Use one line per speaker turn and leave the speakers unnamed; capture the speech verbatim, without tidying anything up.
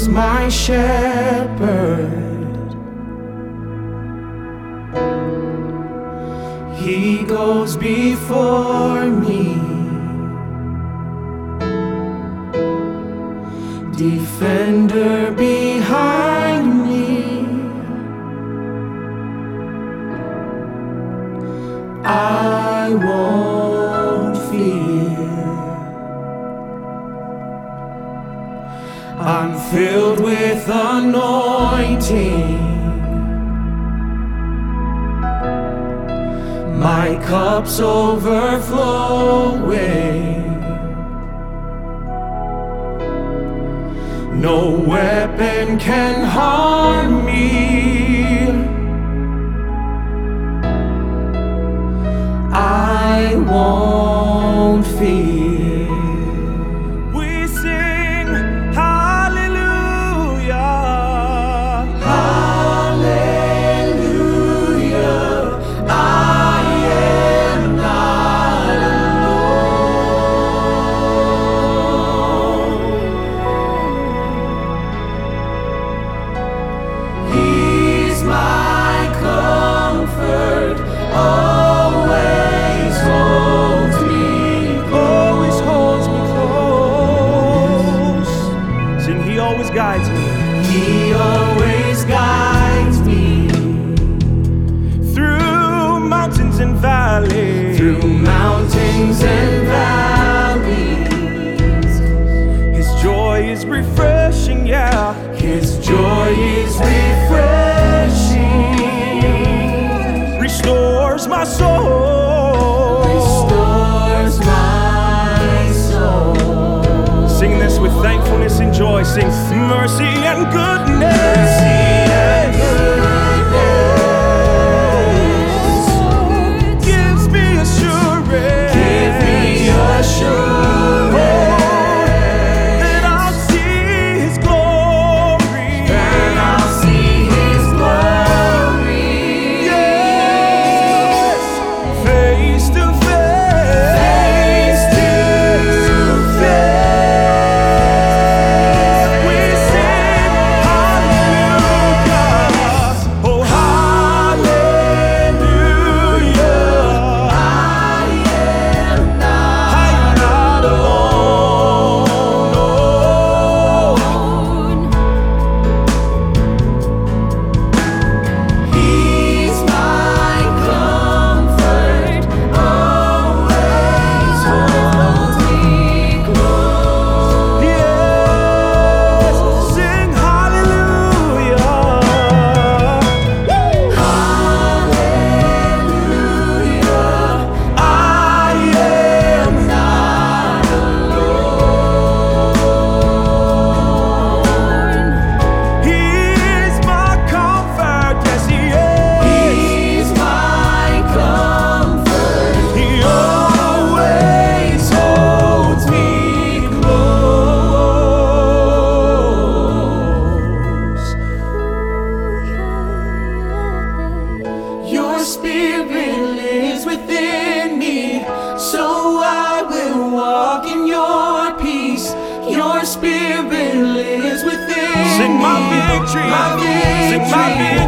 my shepherd. He goes before me, defender behind me. I won't fear. I'm filled with anointing. My cup's overflowing. No weapon can harm me. I won't fear.
We sing hallelujah,
hallelujah. I am not alone. He's my comfort. Always holds me,
always holds me close. Sing, he always guides me.
He always guides me
through mountains and valleys,
through mountains and valleys.
His joy is refreshing, yeah.
His joy is refreshing.
Restores my soul,
restores my soul.
Sing this with thankfulness and joy. Sing mercy and goodness,
mercy and goodness
gives me assurance,
give me assurance
that I'll see His glory,
that I'll see His glory.
Face to face,
face to face,
we sing hallelujah, oh hallelujah.
I am not,
I am not alone.
He's my comfort, always holds me close.
Yes, sing hallelujah.
Hallelujah, I am not alone.
He is my comfort, yes He is.
He's my comfort,
He
always holds me close. Your spirit lives within me, so I will walk in your peace. Your spirit lives within
Sing my
me,
victory,
my
sing my
victory.